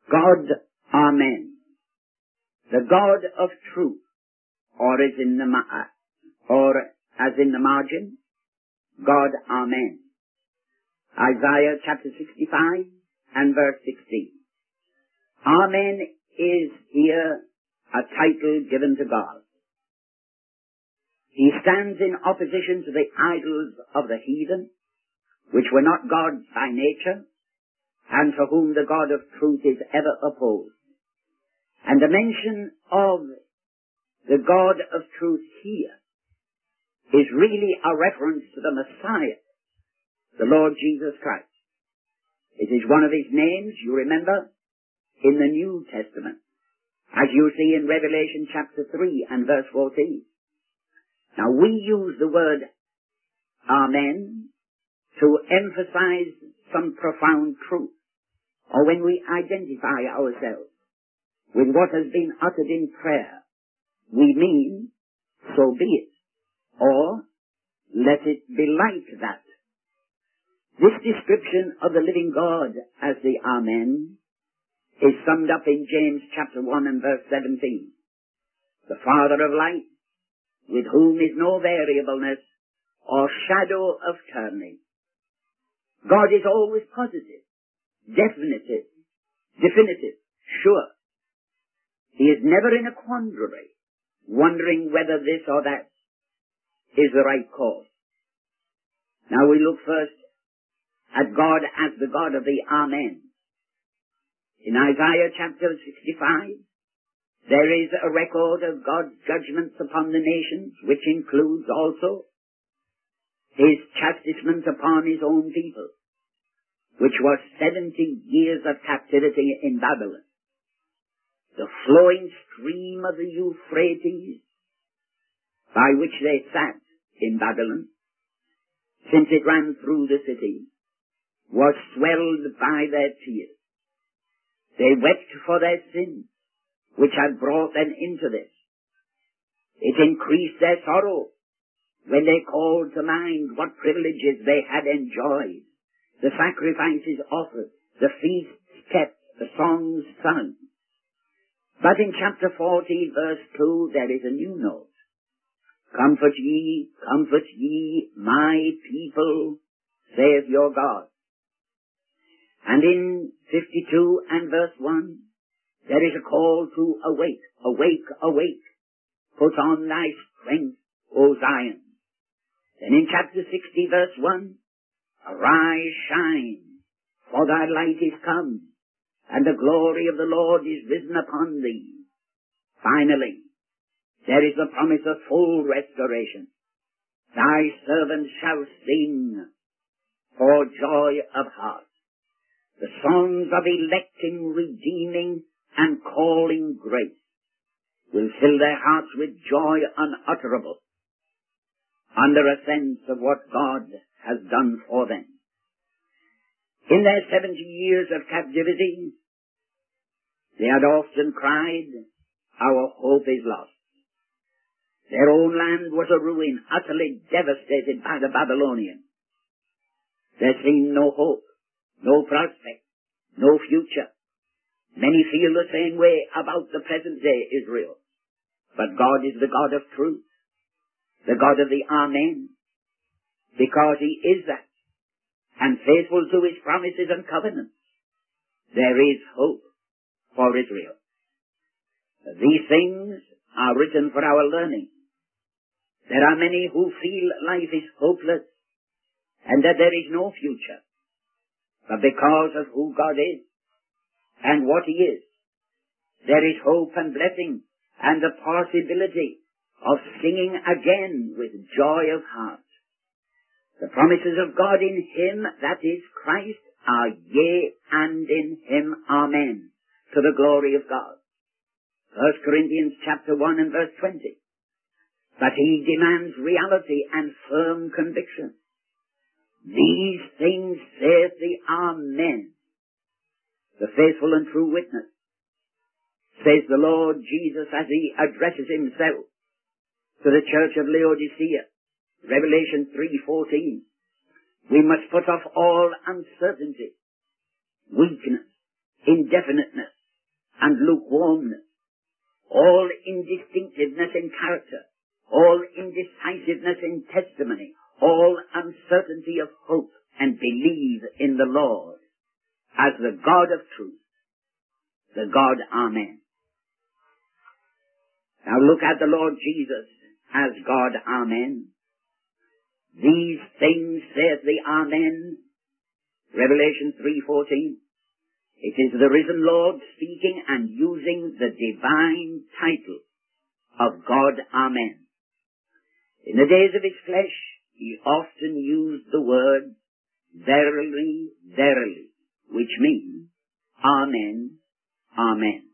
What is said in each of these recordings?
God, Amen. The God of truth, or as in the margin, God, Amen. Isaiah chapter 65 and verse 16. Amen is here a title given to God. He stands in opposition to the idols of the heathen, which were not gods by nature, and to whom the God of truth is ever opposed. And the mention of the God of truth here is really a reference to the Messiah, the Lord Jesus Christ. It is one of his names, you remember, in the New Testament, as you see in Revelation chapter 3 and verse 14. Now we use the word Amen to emphasize some profound truth, or when we identify ourselves with what has been uttered in prayer, we mean, so be it, or let it be like that. This description of the living God as the Amen is summed up in James chapter 1 and verse 17. The Father of light, with whom is no variableness or shadow of turning. God is always positive, definitive, sure. He is never in a quandary, wondering whether this or that is the right course. Now we look first at God as the God of the Amen. In Isaiah chapter 65, there is a record of God's judgments upon the nations, which includes also his chastisement upon his own people, which was 70 years of captivity in Babylon. The flowing stream of the Euphrates, by which they sat in Babylon, since it ran through the city, was swelled by their tears. They wept for their sins, which had brought them into this. It increased their sorrow when they called to mind what privileges they had enjoyed, the sacrifices offered, the feasts kept, the songs sung. But in chapter 40, verse 2, there is a new note. Comfort ye, my people, saith your God. And in 52 and verse 1, there is a call to awake, awake, awake. Put on thy strength, O Zion. Then in chapter 60, verse 1, arise, shine, for thy light is come, and the glory of the Lord is risen upon thee. Finally, there is the promise of full restoration. Thy servants shall sing for joy of heart. The songs of electing, redeeming, and calling grace will fill their hearts with joy unutterable under a sense of what God has done for them. In their 70 years of captivity, they had often cried, our hope is lost. Their own land was a ruin, utterly devastated by the Babylonians. There seemed no hope, no prospect, no future. Many feel the same way about the present day Israel. But God is the God of truth, the God of the Amen, because he is that, and faithful to his promises and covenants. There is hope for Israel. These things are written for our learning. There are many who feel life is hopeless and that there is no future. But because of who God is and what he is, there is hope and blessing and the possibility of singing again with joy of heart. The promises of God in him, that is Christ, are yea, and in him, amen, to the glory of God. 1 Corinthians chapter 1 and verse 20. But he demands reality and firm conviction. These things saith the Amen, the faithful and true witness, says the Lord Jesus as he addresses himself to the church of Laodicea, Revelation 3:14. We must put off all uncertainty, weakness, indefiniteness, and lukewarmness, all indistinctiveness in character, all indecisiveness in testimony, all uncertainty of hope, and believe in the Lord as the God of truth, the God Amen. Now look at the Lord Jesus as God Amen. These things saith the Amen, Revelation 3:14. It is the risen Lord speaking and using the divine title of God Amen. In the days of his flesh, he often used the word verily, verily, which means Amen, Amen.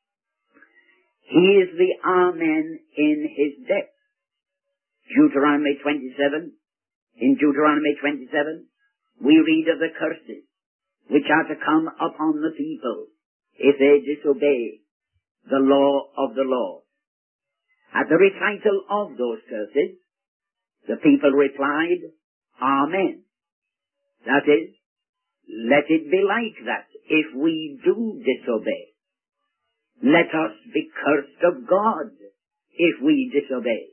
He is the Amen in his death. Deuteronomy 27. In Deuteronomy 27, we read of the curses which are to come upon the people if they disobey the law of the Lord. At the recital of those curses, the people replied, Amen. That is, let it be like that if we do disobey. Let us be cursed of God if we disobey.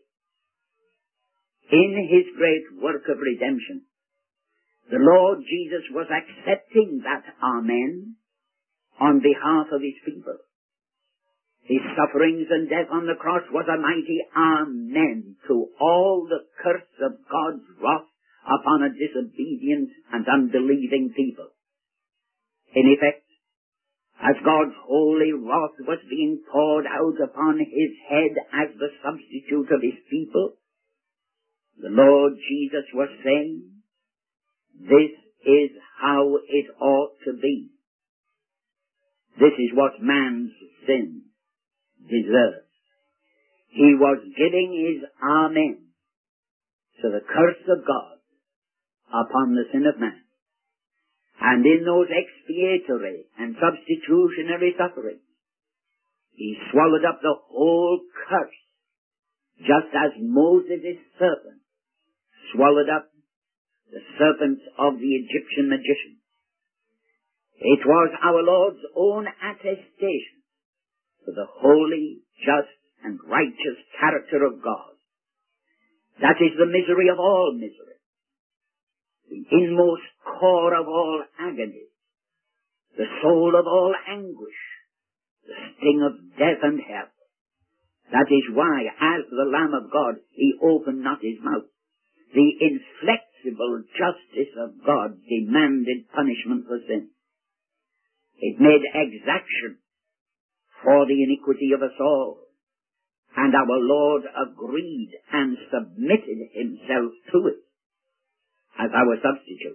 In his great work of redemption, the Lord Jesus was accepting that Amen on behalf of his people. His sufferings and death on the cross was a mighty Amen to all the curse of God's wrath upon a disobedient and unbelieving people. In effect, as God's holy wrath was being poured out upon his head as the substitute of his people, the Lord Jesus was saying, this is how it ought to be. This is what man's sin deserves. He was giving his Amen to the curse of God upon the sin of man. And in those expiatory and substitutionary sufferings, he swallowed up the whole curse, just as Moses' serpent swallowed up the serpents of the Egyptian magician. It was our Lord's own attestation to the holy, just, and righteous character of God. That is the misery of all misery, the inmost core of all agony, the soul of all anguish, the sting of death and hell. That is why, as the Lamb of God, he opened not his mouth. The inflexible justice of God demanded punishment for sin. It made exaction for the iniquity of us all. And our Lord agreed and submitted himself to it as our substitute.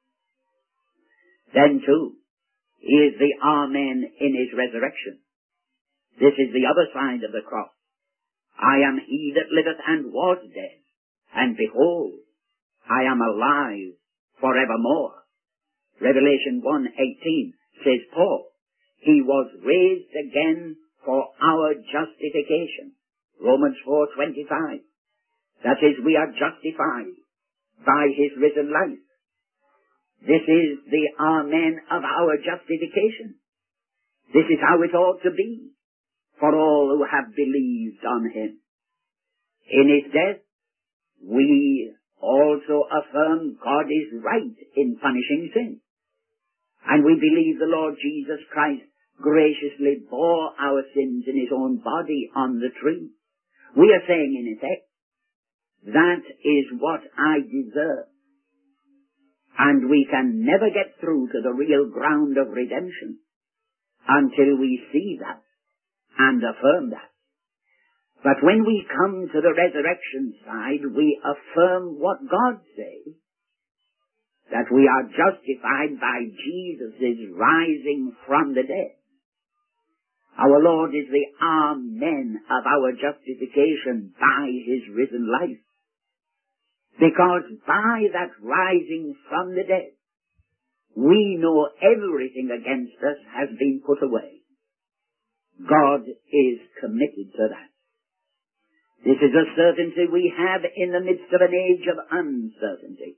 Then too, he is the Amen in his resurrection. This is the other side of the cross. I am he that liveth and was dead, and behold, I am alive forevermore. Revelation 1:18 says Paul, he was raised again for our justification. Romans 4:25. That is, we are justified by his risen life. This is the Amen of our justification. This is how it ought to be for all who have believed on him. In his death, we also affirm God is right in punishing sin. And we believe the Lord Jesus Christ graciously bore our sins in his own body on the tree. We are saying in effect, that is what I deserve. And we can never get through to the real ground of redemption until we see that and affirm that. But when we come to the resurrection side, we affirm what God says, that we are justified by Jesus' rising from the dead. Our Lord is the Amen of our justification by his risen life. Because by that rising from the dead, we know everything against us has been put away. God is committed to that. This is a certainty we have in the midst of an age of uncertainty.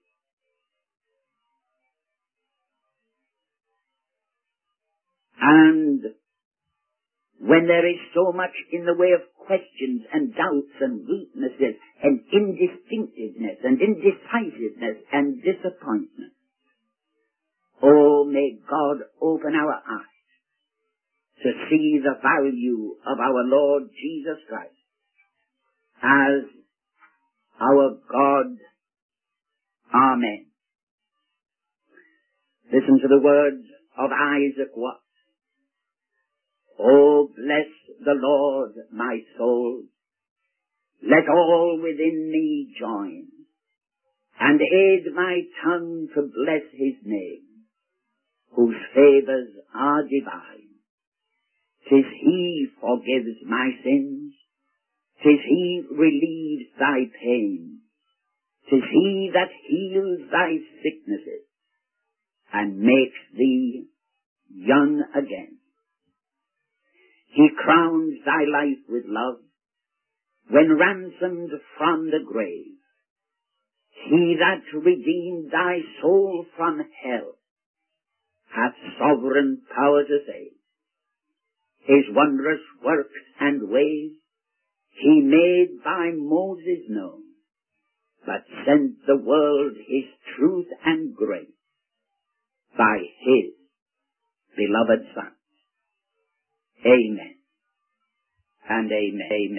And when there is so much in the way of questions and doubts and weaknesses and indistinctiveness and indecisiveness and disappointment. Oh, may God open our eyes to see the value of our Lord Jesus Christ as our God. Amen. Listen to the words of Isaac Watts. Oh, bless the Lord, my soul. Let all within me join, and aid my tongue to bless his name, whose favours are divine. 'Tis he forgives my sins, 'tis he relieves thy pain, 'tis he that heals thy sicknesses, and makes thee young again. He crowns thy life with love, when ransomed from the grave. He that redeemed thy soul from hell hath sovereign power to save. His wondrous works and ways he made by Moses known, but sent the world his truth and grace by his beloved Son. Amen and amen.